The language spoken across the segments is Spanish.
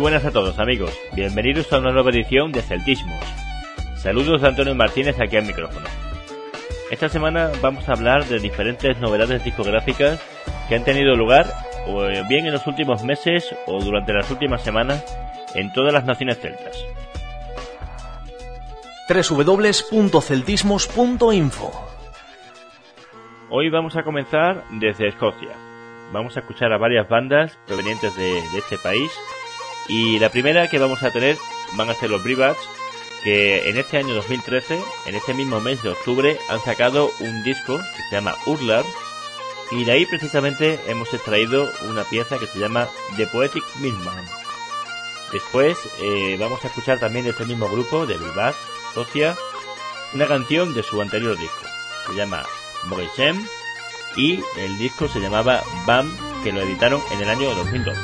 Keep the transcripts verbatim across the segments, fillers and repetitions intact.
buenas a todos, amigos. Bienvenidos a una nueva edición de Celtismos. Saludos de Antonio Martínez aquí al micrófono. Esta semana vamos a hablar de diferentes novedades discográficas que han tenido lugar o bien en los últimos meses o durante las últimas semanas en todas las naciones celtas. doble u doble u doble u punto celtismos punto info. Hoy vamos a comenzar desde Escocia. Vamos a escuchar a varias bandas provenientes de, de este país. Y la primera que vamos a tener van a ser los Bribats, que en este año dos mil trece, en este mismo mes de octubre, han sacado un disco que se llama Urlar. Y de ahí precisamente hemos extraído una pieza que se llama The Poetic Milkman. Después eh, vamos a escuchar también de este mismo grupo, de Bribats, Escocia, una canción de su anterior disco. Se llama Mogeshem y el disco se llamaba Bam, que lo editaron en el año dos mil doce.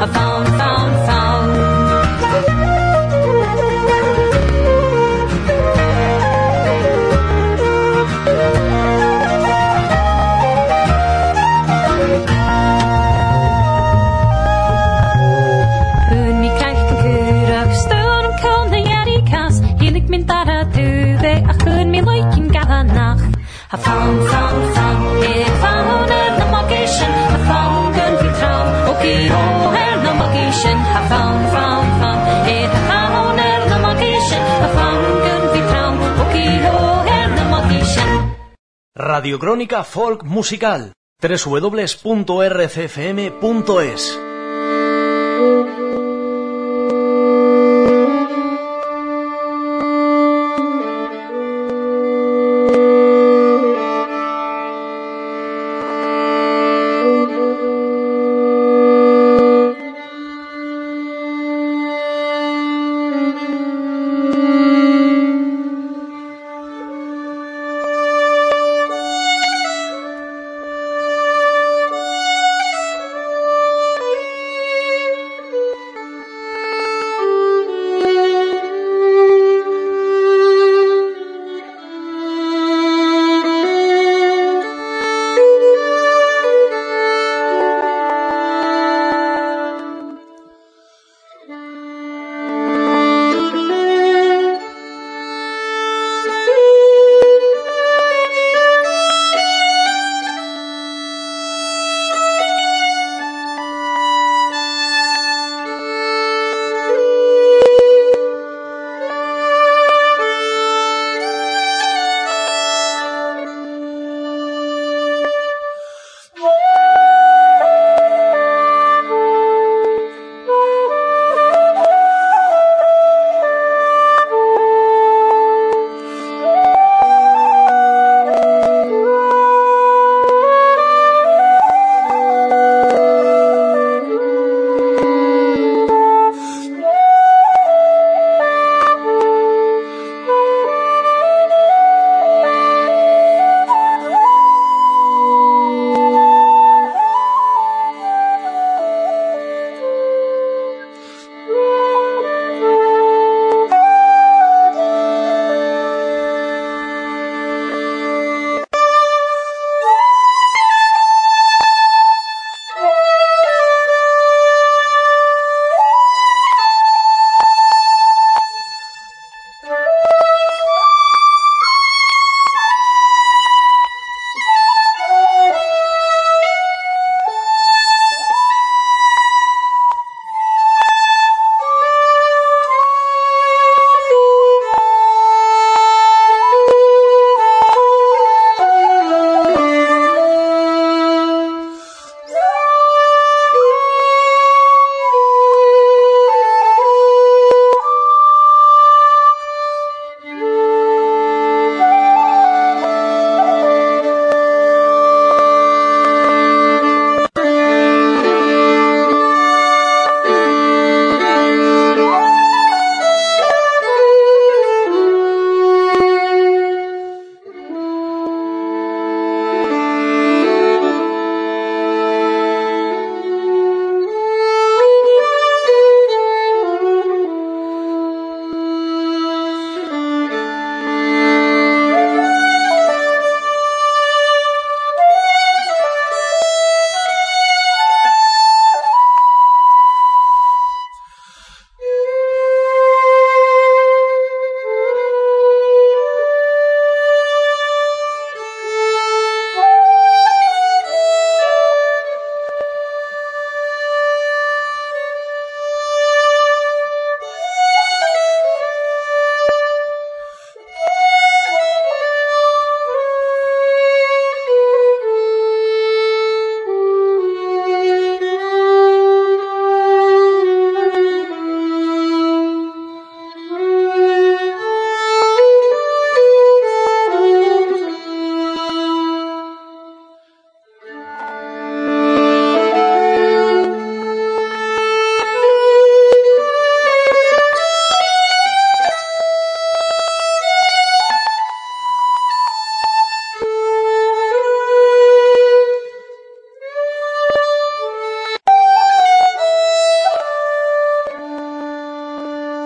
I found, found, found. Hun mi kalken kurag stund kom den jerikas. Hilik min dara duve ach hun mi loikin gada nacht. I found, found, found. Ik found er na magician. I found gun vi traum. Okay, oh, er na magician. I found, found, found. Ik found er na magician. I found gun vi traum. Okay, oh, er na magician. Radio Crónica Folk Musical. doble u doble u doble u punto r c f m punto es.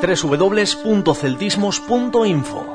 doble u doble u doble u punto celtismos punto info.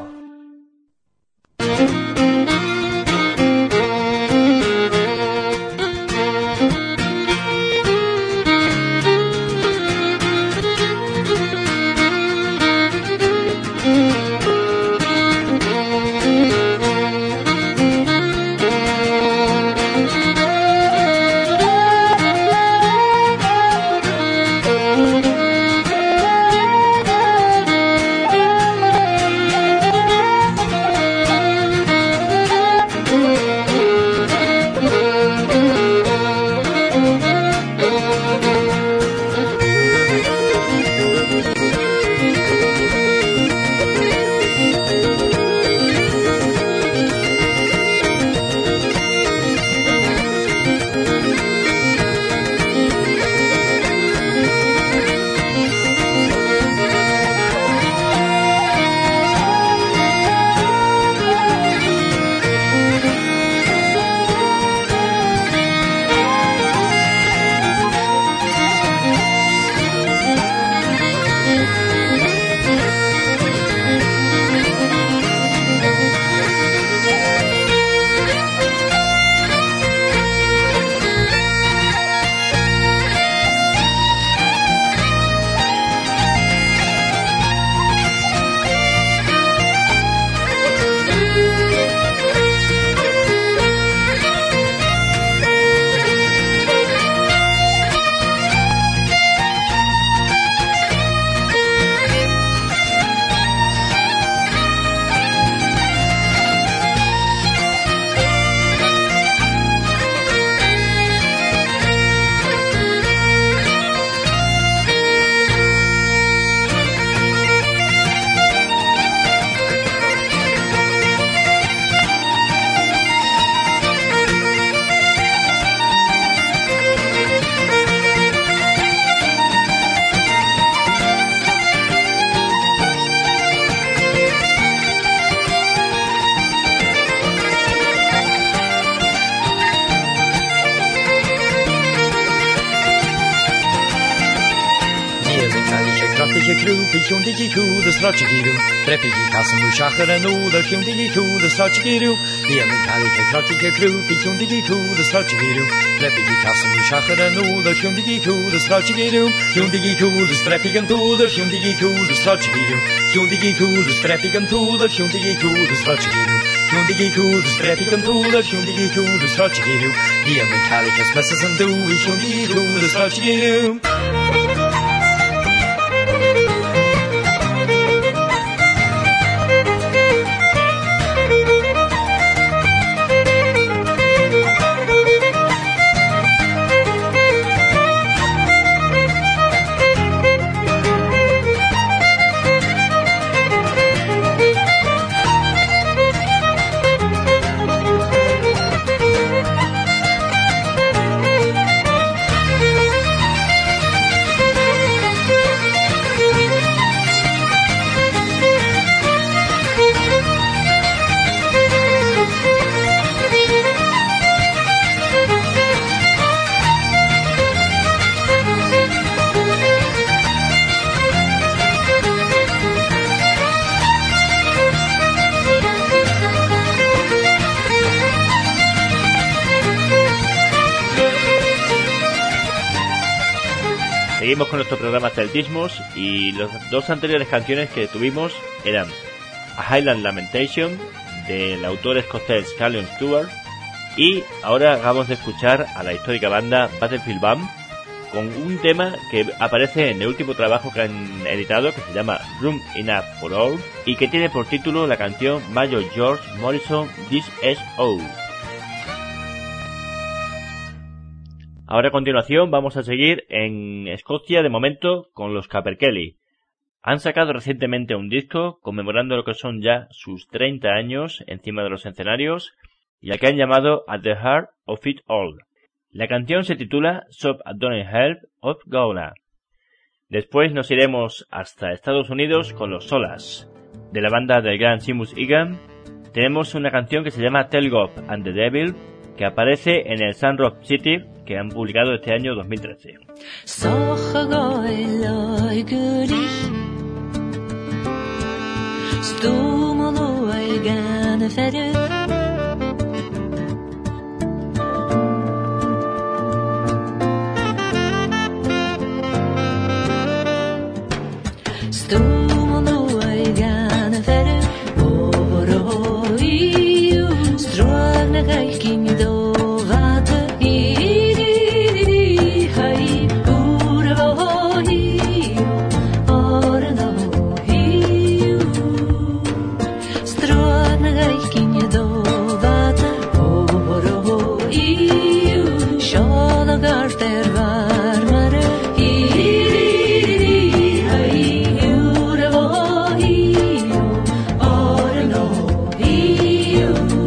Hyundai-Ku, the Strachiguru, Trepigi Kasamu Shakaranu, the Hyundai-Ku, the Strachiguru, the Amikalika Kratika-Kru, the Hyundai-Ku, the Strachiguru, Trepigi Kasamu Shakaranu, the Hyundai-Ku, the Strachiguru, Hyundai-Ku, the Strapigantu, the Hyundai-Ku, the Strachiguru, Hyundai-Ku, the Strapigantu, the Hyundai-Ku, the Strachiguru, Hyundai-Ku, the Strapigantu, the Hyundai-Ku, the Strachiguru, the Amikalikas Messasandu, the Hyundai-Ku, the Strachiguru. Seguimos con nuestro programa Celtismos y las dos anteriores canciones que tuvimos eran A Highland Lamentation del autor escocés Callum Stewart y ahora acabamos de escuchar a la histórica banda Battlefield Band con un tema que aparece en el último trabajo que han editado que se llama Room Enough for All y que tiene por título la canción Major George Morrison This S O. Ahora a continuación vamos a seguir en Escocia de momento con los Caperkelly. Han sacado recientemente un disco conmemorando lo que son ya sus treinta años encima de los escenarios y al que han llamado At the Heart of It All. La canción se titula Shop at Don't Help of Gola. Después nos iremos hasta Estados Unidos con los Solas. De la banda del gran Seamus Egan tenemos una canción que se llama Tell God and the Devil que aparece en el Sun Rock City que han publicado este año dos mil trece. Stoemelo ei gane verre. Stoemelo ei gane verre. Oro iu strogne geikin do vate iri hai uro iu orno iu strogne geikin do vate oro iu shola garter varmare iri hai uro iu orno iu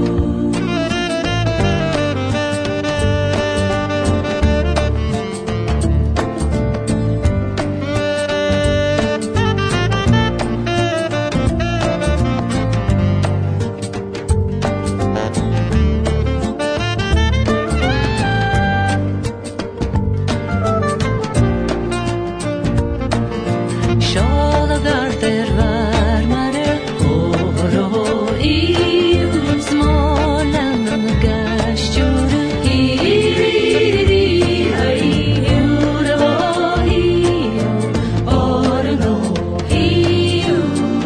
shola garter varmare oro iu smolan gashtur iri hai uro iu orno iu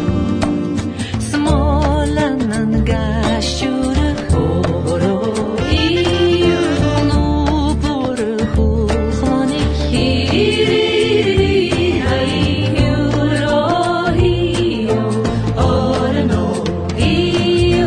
smolan gashtur oro iu no por khoni iri hai uro iu orno iu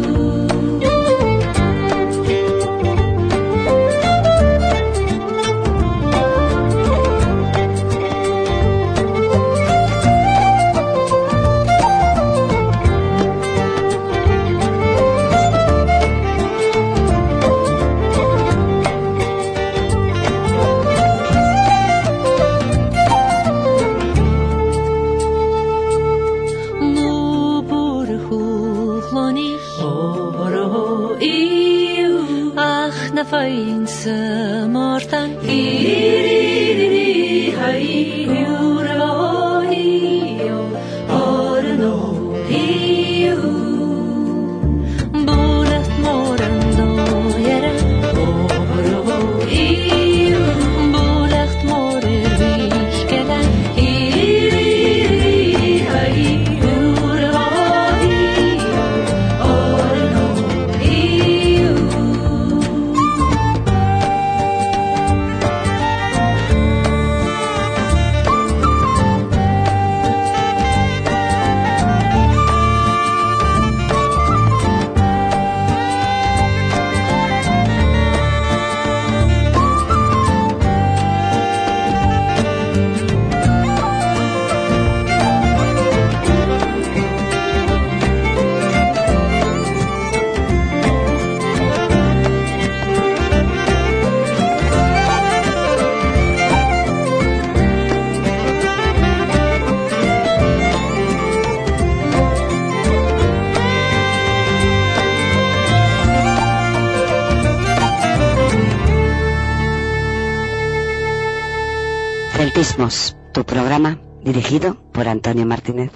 no por khoni oro iu ach na fain se mortan iri hai uro iu orno iu bulet moran do yera oro iu bulet morer vikela iri hai uro iu orno iu Celtismos, tu programa dirigido por Antonio Martínez.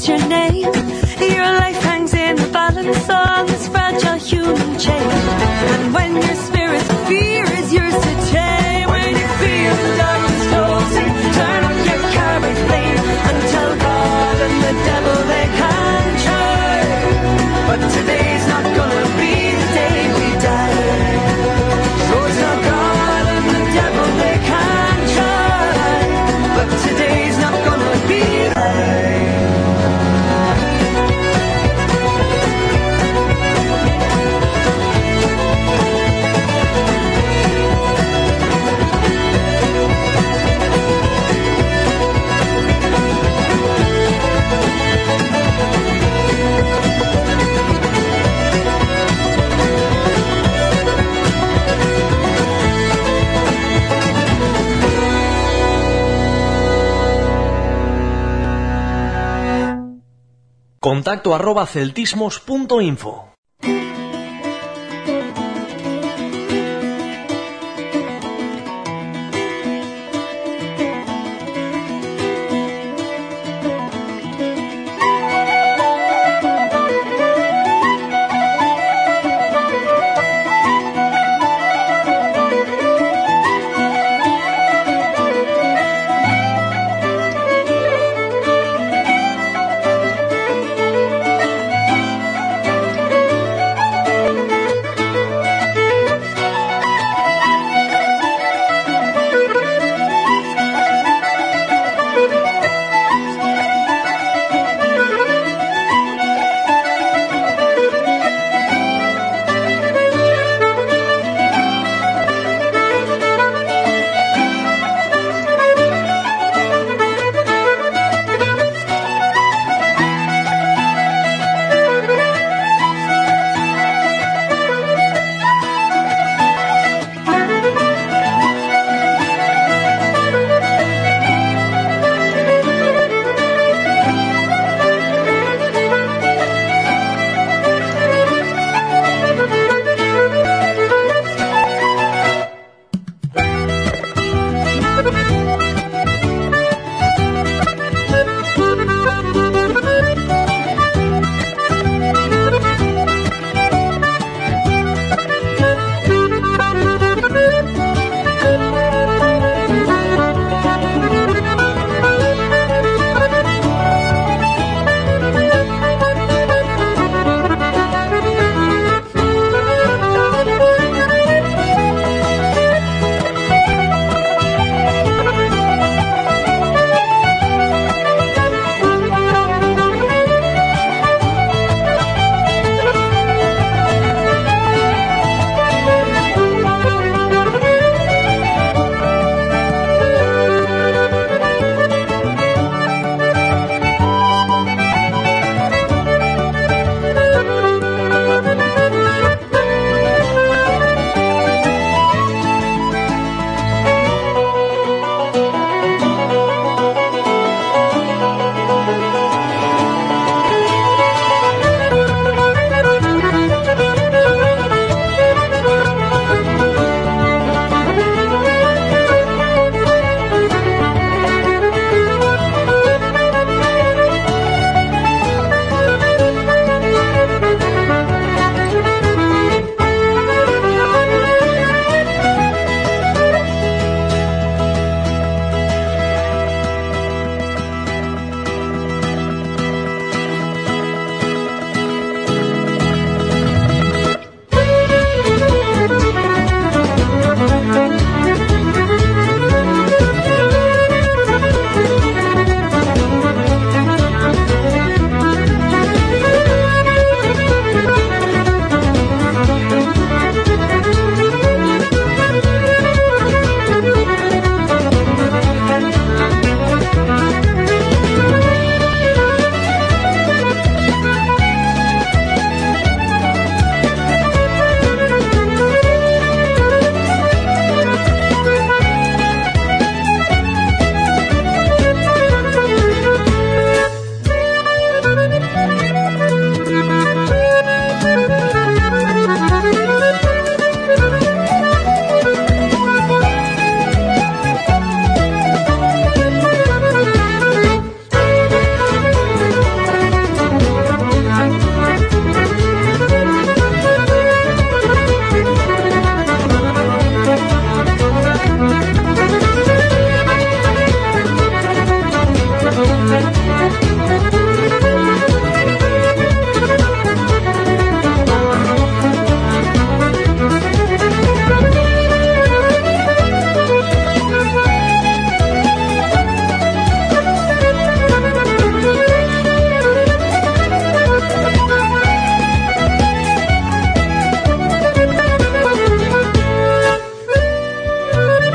what's your name? Your life hangs in the balance on this fragile human chain. And when your spirit's fear is yours to tame, when you feel the darkness closing, turn up your carbon flame and tell God and the devil they can try, but today's not gonna be the day we die. So tell God and the devil they can try, but today's not gonna be the day. Contacto arroba celtismos punto info.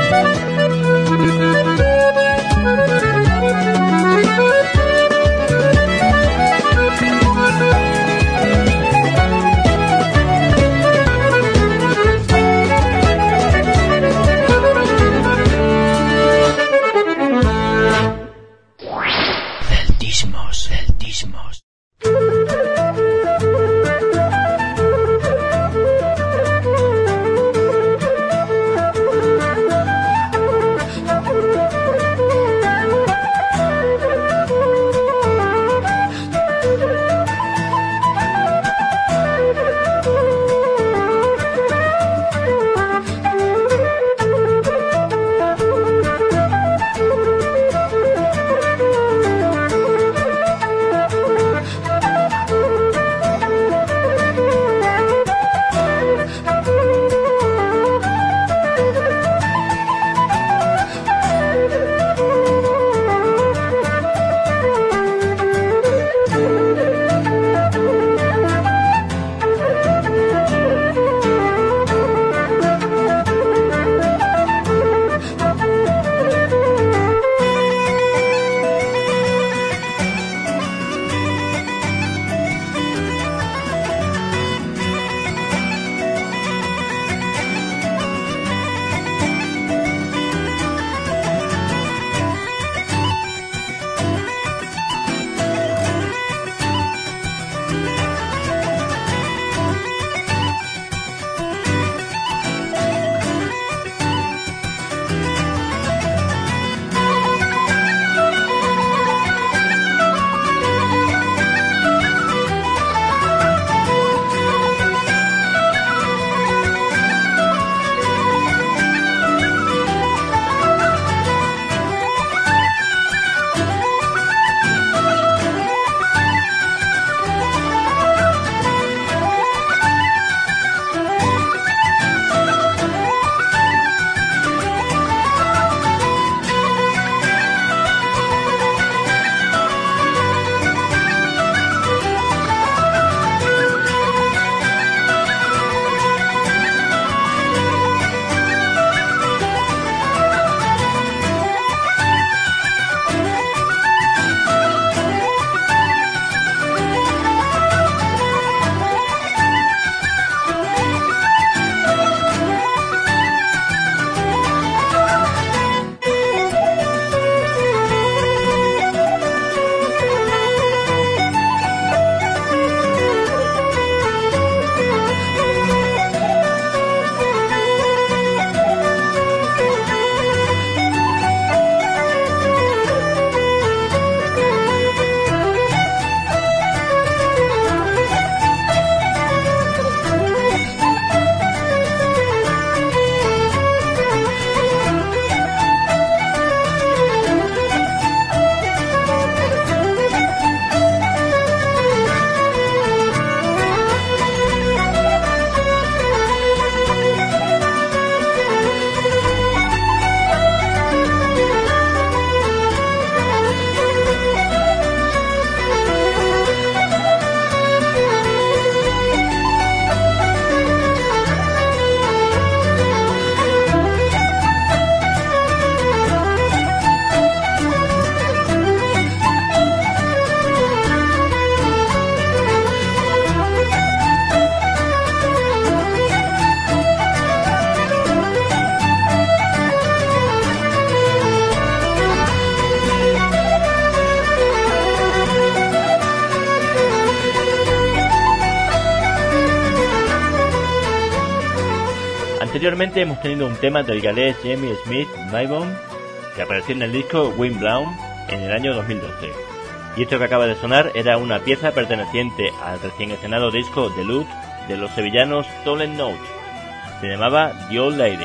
Anteriormente hemos tenido un tema del galés Jamie Smith Maybon, que apareció en el disco Wind Blown en el año dos mil doce. Y esto que acaba de sonar era una pieza perteneciente al recién estrenado disco Deluxe de los sevillanos Stolen Note. Se llamaba The Old Lady.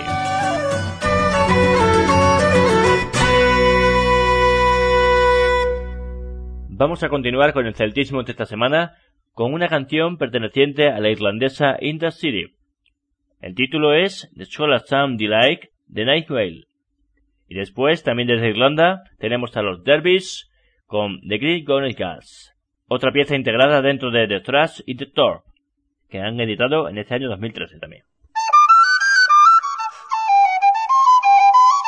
Vamos a continuar con el celtismo de esta semana con una canción perteneciente a la irlandesa In the City. El título es The Solar Sound Delight de Night Vale. Y después, también desde Irlanda, tenemos a los Dervish con The Great Gone Gas, otra pieza integrada dentro de The Thrash y The Torp, que han editado en este año dos mil trece también.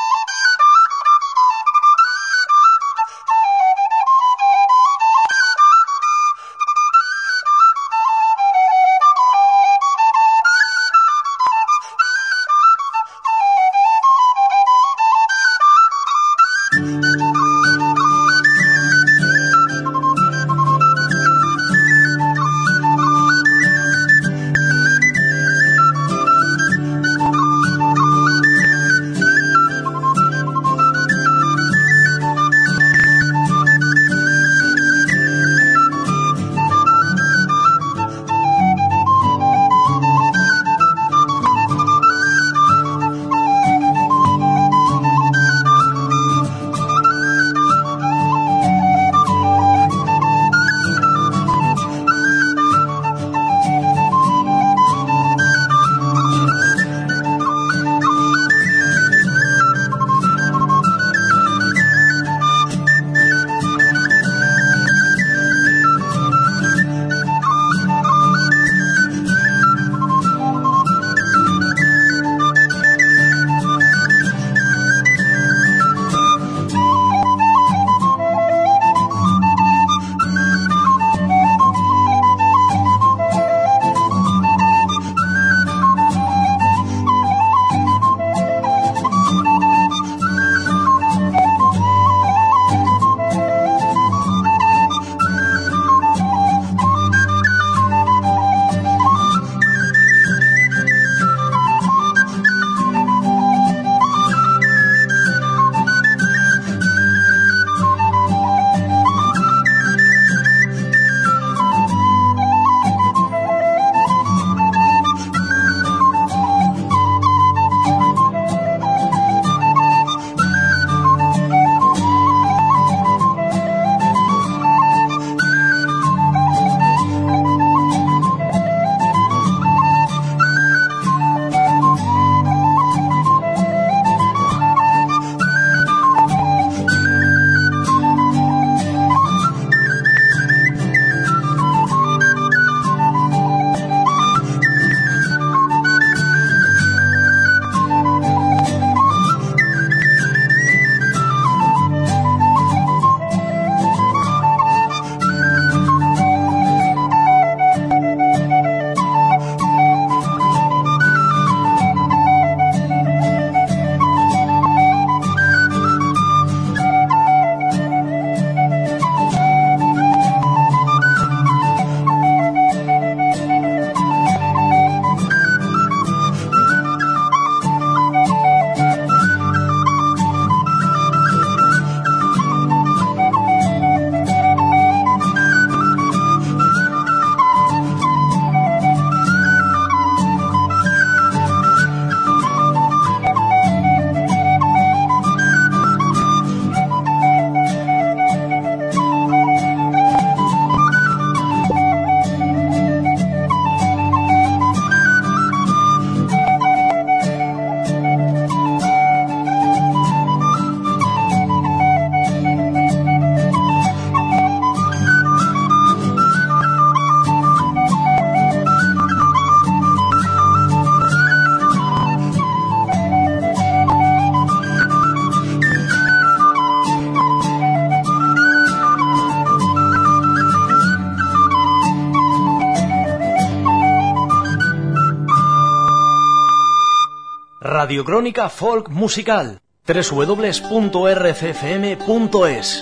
Radio Crónica Folk Musical. doble u doble u doble u punto r c f m punto es.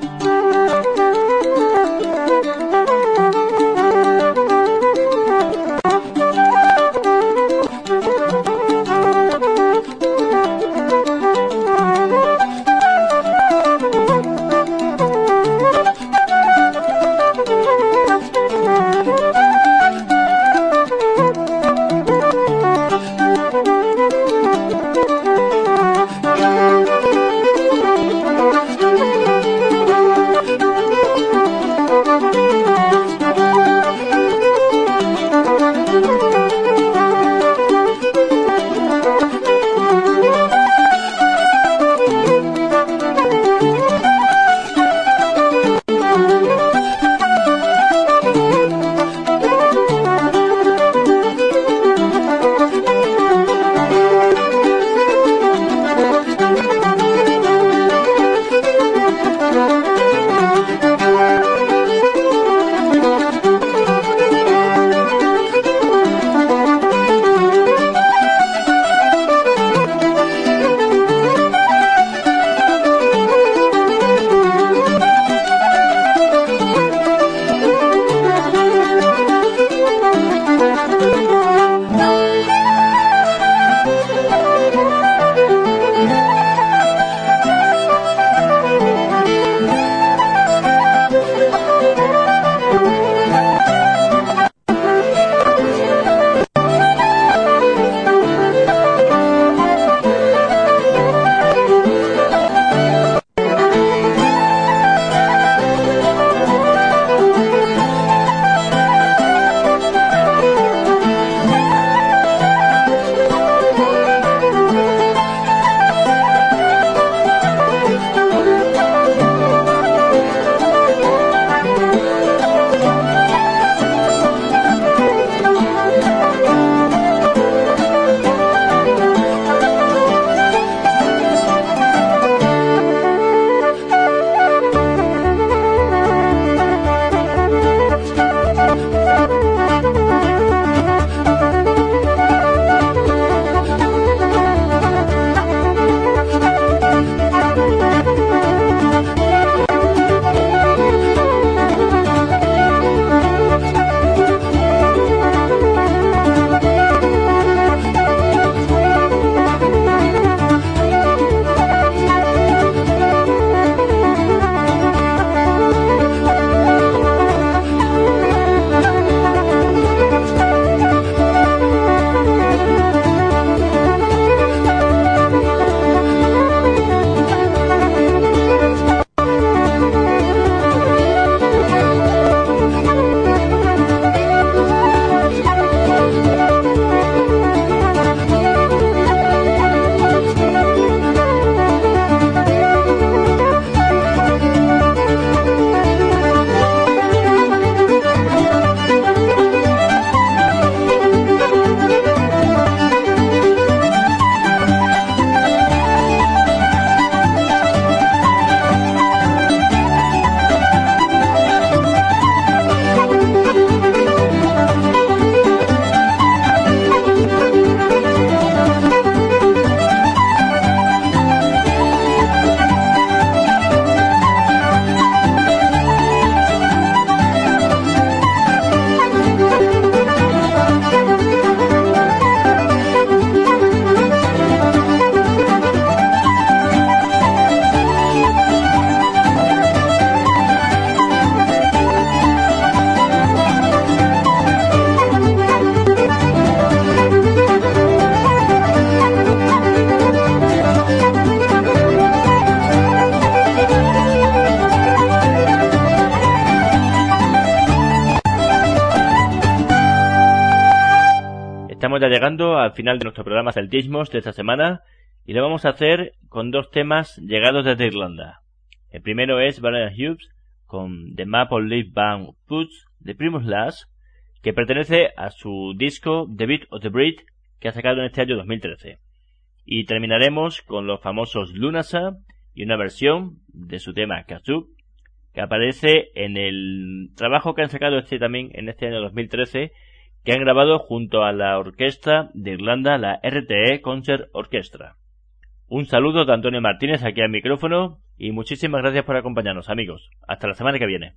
Estamos ya llegando al final de nuestro programa Celtismos de esta semana y lo vamos a hacer con dos temas llegados desde Irlanda. El primero es Brian Hughes con The Maple Leaf Band Puts de Primus Last, que pertenece a su disco The Beat of the Breed, que ha sacado en este año dos mil trece. Y terminaremos con los famosos Lunasa y una versión de su tema Kazoo, que aparece en el trabajo que han sacado este también en este año dos mil trece, que han grabado junto a la orquesta de Irlanda, la R T E Concert Orchestra. Un saludo de Antonio Martínez aquí al micrófono y muchísimas gracias por acompañarnos, amigos. Hasta la semana que viene.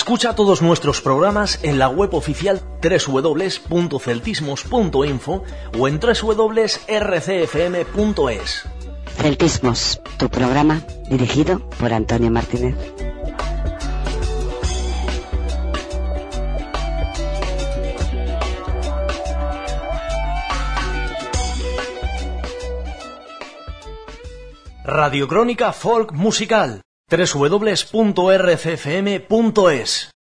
Escucha todos nuestros programas en la web oficial doble u doble u doble u punto celtismos punto info o en doble u doble u doble u punto r c f m punto es. Celtismos, tu programa dirigido por Antonio Martínez. Radiocrónica Folk Musical, doble u doble u doble u punto r c f m punto es.